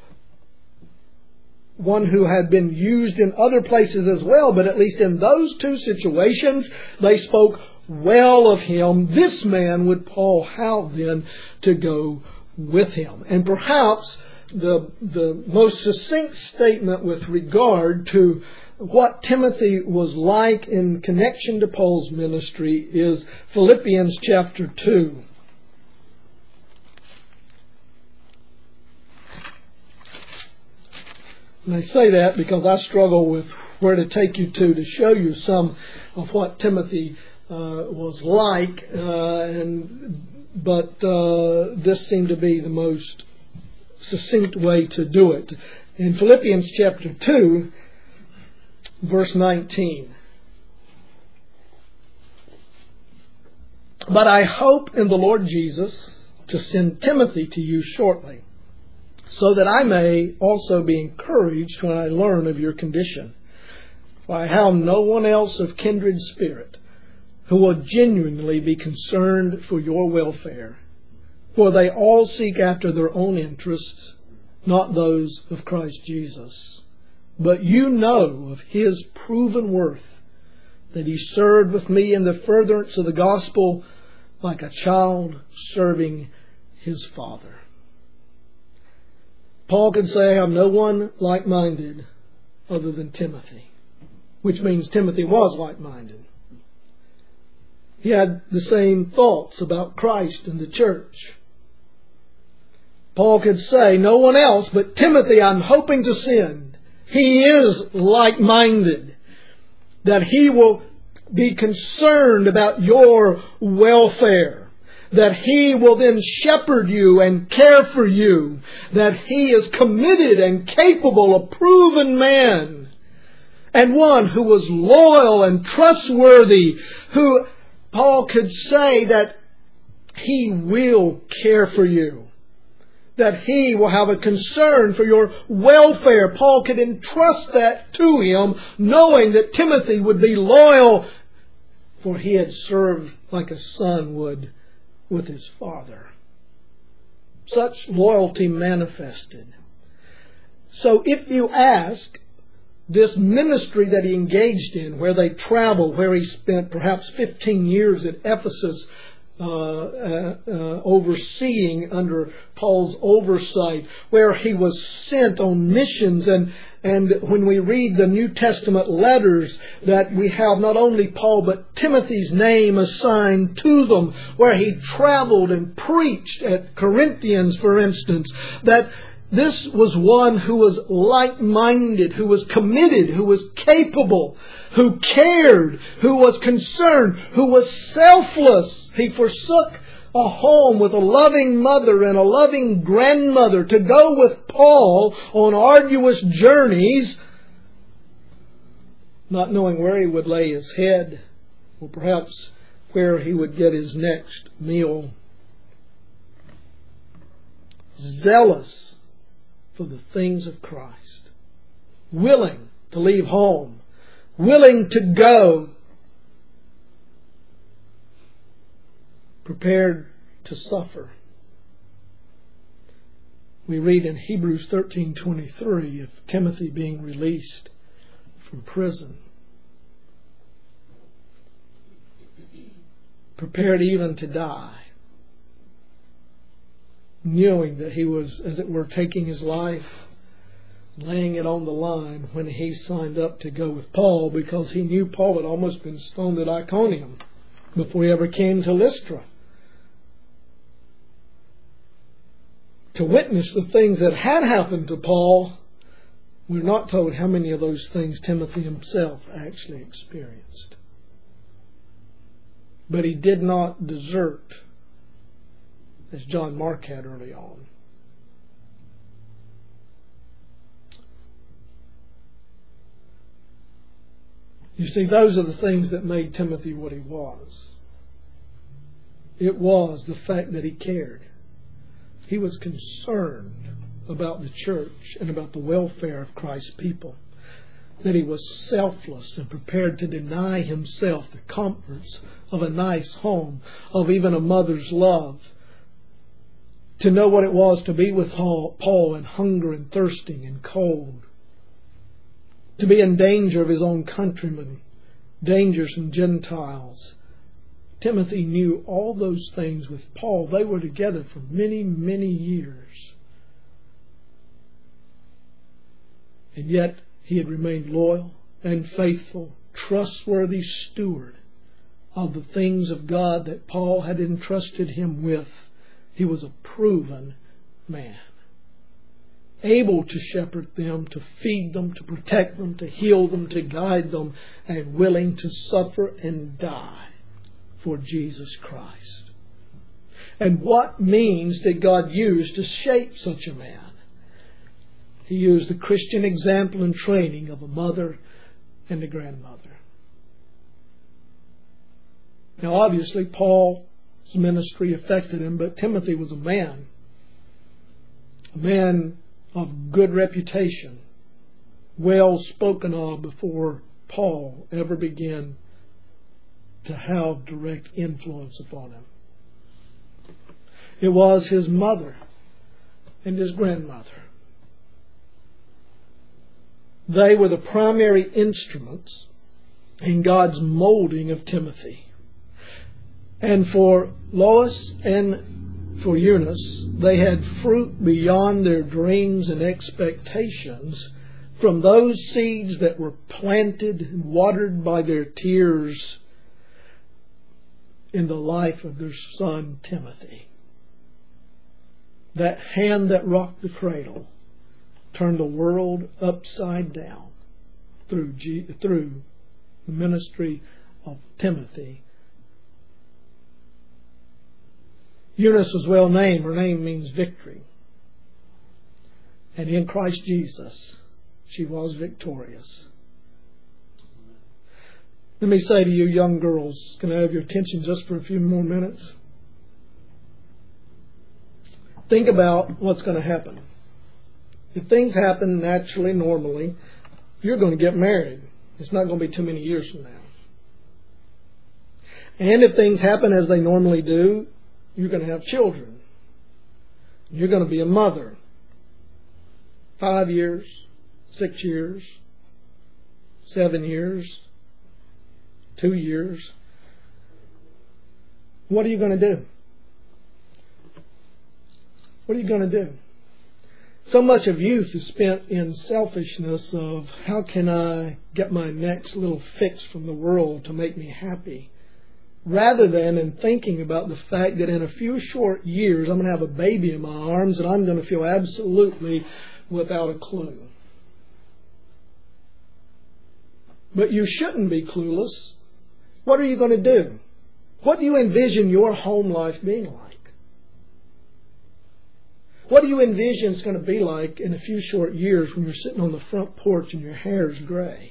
[SPEAKER 1] one who had been used in other places as well, but at least in those two situations, they spoke well of him. This man would Paul have then to go with him. And perhaps the the most succinct statement with regard to what Timothy was like in connection to Paul's ministry is Philippians chapter two. And I say that because I struggle with where to take you to to show you some of what Timothy uh, was like, uh, and but uh, this seemed to be the most succinct way to do it. In Philippians chapter two, verse nineteen. But I hope in the Lord Jesus to send Timothy to you shortly, so that I may also be encouraged when I learn of your condition. For I have no one else of kindred spirit who will genuinely be concerned for your welfare. For they all seek after their own interests, not those of Christ Jesus. But you know of his proven worth, that he served with me in the furtherance of the gospel like a child serving his father. Paul could say, I have no one like-minded other than Timothy, which means Timothy was like-minded. He had the same thoughts about Christ and the church. Paul could say, no one else but Timothy I'm hoping to send. He is like-minded, that he will be concerned about your welfare, that he will then shepherd you and care for you, that he is committed and capable, a proven man, and one who was loyal and trustworthy, who Paul could say that he will care for you, that he will have a concern for your welfare. Paul could entrust that to him, knowing that Timothy would be loyal, for he had served like a son would with his father. Such loyalty manifested. So if you ask, this ministry that he engaged in, where they traveled, where he spent perhaps fifteen years at Ephesus, uh, uh, uh, overseeing under Paul's oversight, where he was sent on missions. And, and when we read the New Testament letters, that we have not only Paul but Timothy's name assigned to them, where he traveled and preached at Corinthians, for instance, that this was one who was like-minded, who was committed, who was capable, who cared, who was concerned, who was selfless. He forsook a home with a loving mother and a loving grandmother to go with Paul on arduous journeys, not knowing where he would lay his head, or perhaps where he would get his next meal. Zealous for the things of Christ. Willing to leave home. Willing to go. Prepared to suffer. We read in Hebrews thirteen twenty-three of Timothy being released from prison. Prepared even to die, knowing that he was, as it were, taking his life, laying it on the line when he signed up to go with Paul, because he knew Paul had almost been stoned at Iconium before he ever came to Lystra, to witness the things that had happened to Paul. We're not told how many of those things Timothy himself actually experienced. But he did not desert, as John Mark had early on. You see, those are the things that made Timothy what he was. It was the fact that he cared. He was concerned about the church and about the welfare of Christ's people. That he was selfless and prepared to deny himself the comforts of a nice home, of even a mother's love, to know what it was to be with Paul in hunger and thirsting and cold, to be in danger of his own countrymen, dangers from Gentiles. Timothy knew all those things with Paul. They were together for many, many years. And yet he had remained loyal and faithful, trustworthy steward of the things of God that Paul had entrusted him with. He was a proven man, able to shepherd them, to feed them, to protect them, to heal them, to guide them, and willing to suffer and die for Jesus Christ. And what means did God use to shape such a man? He used the Christian example and training of a mother and a grandmother. Now, obviously, Paul's ministry affected him, but Timothy was a man. A man of good reputation, well spoken of before Paul ever began to have direct influence upon him. It was his mother and his grandmother. They were the primary instruments in God's molding of Timothy. And for Lois and for Eunice, they had fruit beyond their dreams and expectations from those seeds that were planted and watered by their tears in the life of their son Timothy. That hand that rocked the cradle turned the world upside down through, G- through the ministry of Timothy. Eunice was well named. Her name means victory. And in Christ Jesus, she was victorious. Let me say to you, young girls, can I have your attention just for a few more minutes? Think about what's going to happen. If things happen naturally, normally, you're going to get married. It's not going to be too many years from now. And if things happen as they normally do, you're going to have children. You're going to be a mother. Five years, six years, seven years, two years. What are you going to do? What are you going to do? So much of youth is spent in selfishness of how can I get my next little fix from the world to make me happy, rather than in thinking about the fact that in a few short years I'm going to have a baby in my arms and I'm going to feel absolutely without a clue. But you shouldn't be clueless. What are you going to do? What do you envision your home life being like? What do you envision it's going to be like in a few short years when you're sitting on the front porch and your hair is gray?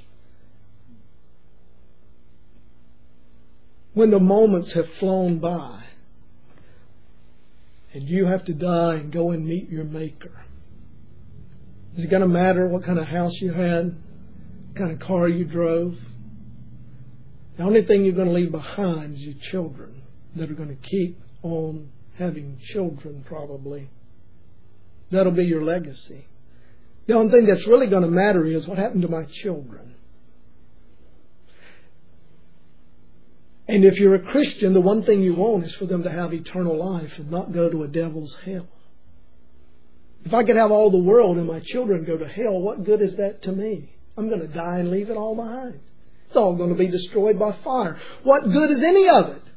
[SPEAKER 1] When the moments have flown by and you have to die and go and meet your Maker. Is it going to matter what kind of house you had? What kind of car you drove? The only thing you're going to leave behind is your children that are going to keep on having children probably. That'll be your legacy. The only thing that's really going to matter is what happened to my children. And if you're a Christian, the one thing you want is for them to have eternal life and not go to a devil's hell. If I could have all the world and my children go to hell, what good is that to me? I'm going to die and leave it all behind. It's all going to be destroyed by fire. What good is any of it?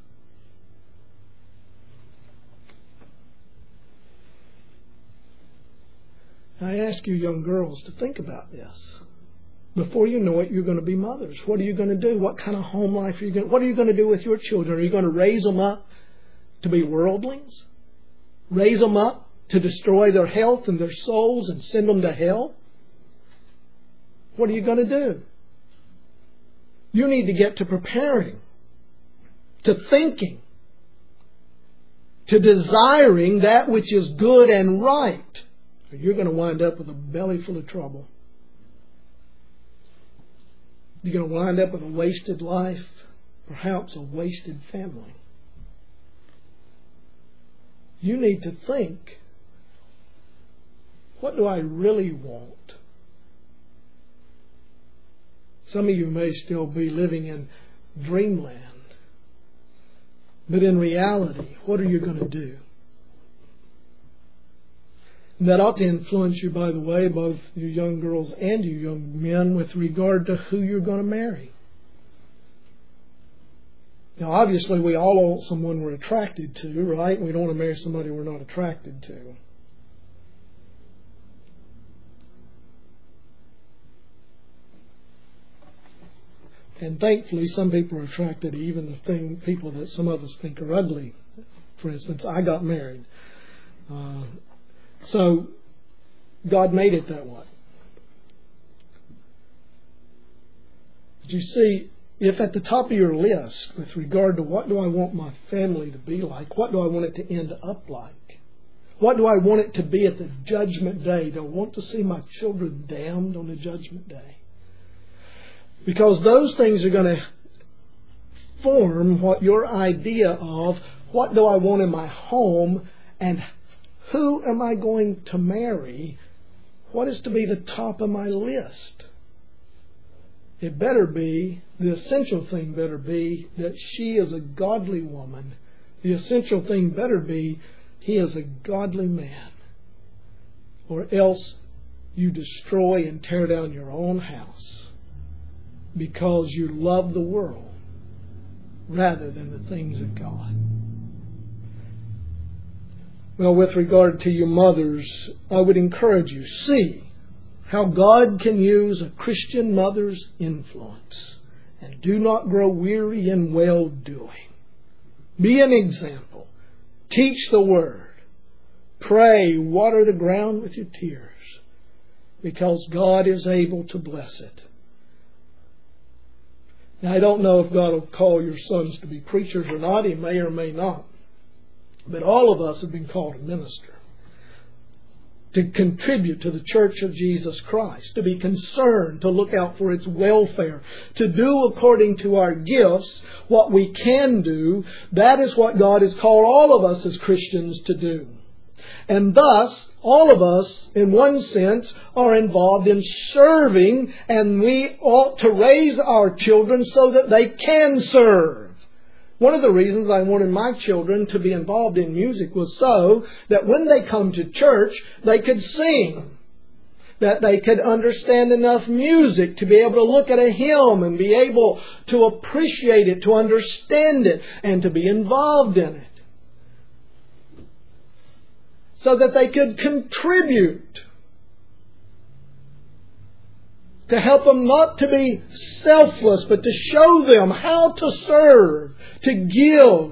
[SPEAKER 1] I ask you young girls to think about this. Before you know it, you're going to be mothers. What are you going to do? What kind of home life are you going to... What are you going to do with your children? Are you going to raise them up to be worldlings? Raise them up to destroy their health and their souls and send them to hell? What are you going to do? You need to get to preparing, to thinking, to desiring that which is good and right. Or you're going to wind up with a belly full of trouble. You're going to wind up with a wasted life, perhaps a wasted family. You need to think, what do I really want? Some of you may still be living in dreamland. But in reality, what are you going to do? And that ought to influence you, by the way, both you young girls and you young men, with regard to who you're going to marry. Now, obviously, we all want someone we're attracted to, right? We don't want to marry somebody we're not attracted to. And thankfully, some people are attracted to even the thing, people that some of us think are ugly. For instance, I got married. Uh, so, God made it that way. But you see, if at the top of your list, with regard to what do I want my family to be like, what do I want it to end up like, what do I want it to be at the judgment day? Do I want to see my children damned on the judgment day? Because those things are going to form what your idea of what do I want in my home and who am I going to marry, what is to be the top of my list. It better be, the essential thing better be that she is a godly woman. The essential thing better be he is a godly man. Or else you destroy and tear down your own house because you love the world rather than the things of God. Well, with regard to you mothers, I would encourage you, see how God can use a Christian mother's influence. And do not grow weary in well-doing. Be an example. Teach the Word. Pray, water the ground with your tears. Because God is able to bless it. Now, I don't know if God will call your sons to be preachers or not. He may or may not. But all of us have been called to minister, to contribute to the Church of Jesus Christ, to be concerned, to look out for its welfare, to do according to our gifts what we can do. That is what God has called all of us as Christians to do. And thus, All of us, in one sense, are involved in serving, and we ought to raise our children so that they can serve. One of the reasons I wanted my children to be involved in music was so that when they come to church, they could sing. That they could understand enough music to be able to look at a hymn and be able to appreciate it, to understand it, and to be involved in it. So that they could contribute. To help them not to be selfless, but to show them how to serve, to give.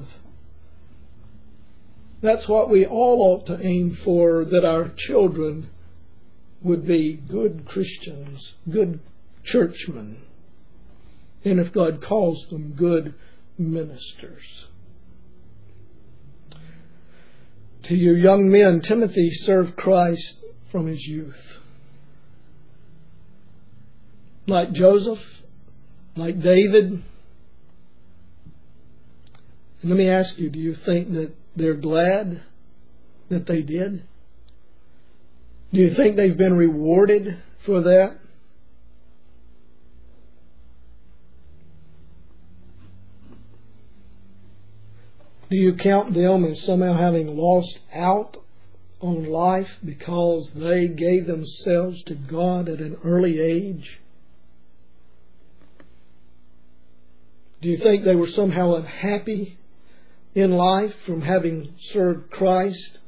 [SPEAKER 1] That's what we all ought to aim for, that our children would be good Christians, good churchmen, and if God calls them, good ministers. To you young men, Timothy served Christ from his youth. Like Joseph, like David. And let me ask you, do you think that they're glad that they did? Do you think they've been rewarded for that? Do you count them as somehow having lost out on life because they gave themselves to God at an early age? Do you think they were somehow unhappy in life from having served Christ?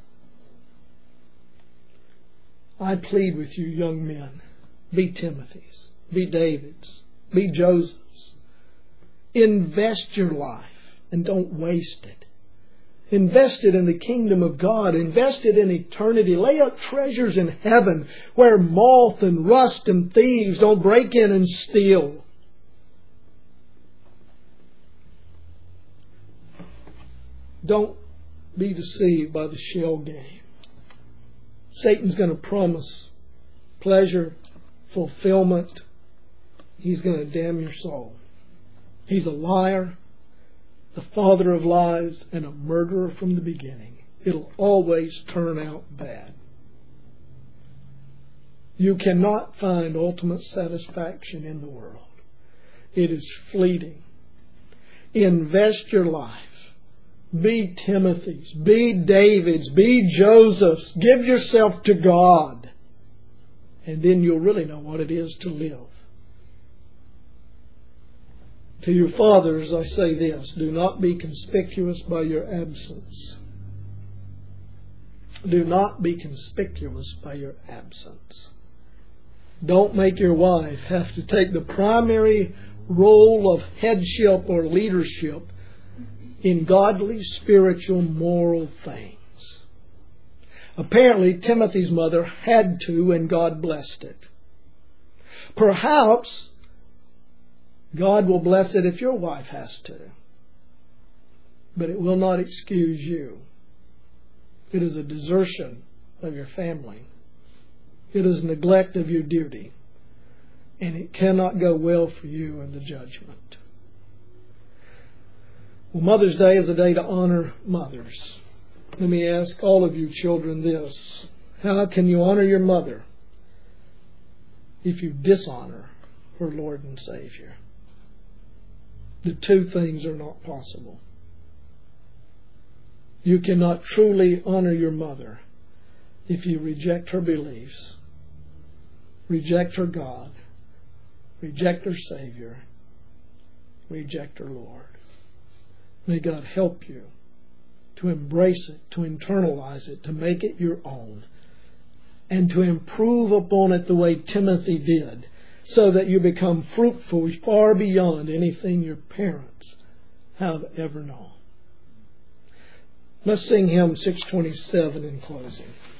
[SPEAKER 1] I plead with you, young men, be Timothys, be Davids, be Josephs. Invest your life and don't waste it. Invest it in the kingdom of God. Invest it in eternity. Lay up treasures in heaven where moth and rust and thieves don't break in and steal. Don't be deceived by the shell game. Satan's going to promise pleasure, fulfillment. He's going to damn your soul. He's a liar, the father of lies, and a murderer from the beginning. It'll always turn out bad. You cannot find ultimate satisfaction in the world. It is fleeting. Invest your life. Be Timothy's, be David's, be Joseph's. Give yourself to God. And then you'll really know what it is to live. To you fathers, I say this: do not be conspicuous by your absence. Do not be conspicuous by your absence. Don't make your wife have to take the primary role of headship or leadership in godly, spiritual, moral things. Apparently, Timothy's mother had to, and God blessed it. Perhaps God will bless it if your wife has to. But it will not excuse you. It is a desertion of your family. It is neglect of your duty. And it cannot go well for you in the judgment. Well, Mother's Day is a day to honor mothers. Let me ask all of you children this: how can you honor your mother if you dishonor her Lord and Savior? The two things are not possible. You cannot truly honor your mother if you reject her beliefs, reject her God, reject her Savior, reject her Lord. May God help you to embrace it, to internalize it, to make it your own, and to improve upon it the way Timothy did, so that you become fruitful far beyond anything your parents have ever known. Let's sing hymn six twenty-seven in closing.